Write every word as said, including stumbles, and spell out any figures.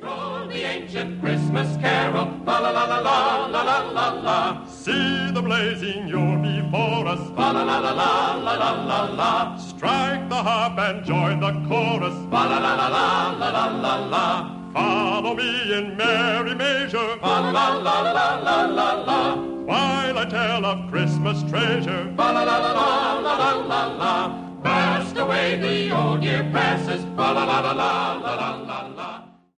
Roll the ancient Christmas carol, la la la la la la la la la. See the blazing Yule before us, la la la la la la la la la. Strike the harp and join the chorus, la la la la la la la la la. Follow me in merry measure, la la la la la la la. While I tell of Christmas treasure, la la la la la la la la. Burst away the old year passes, la la la la la la la.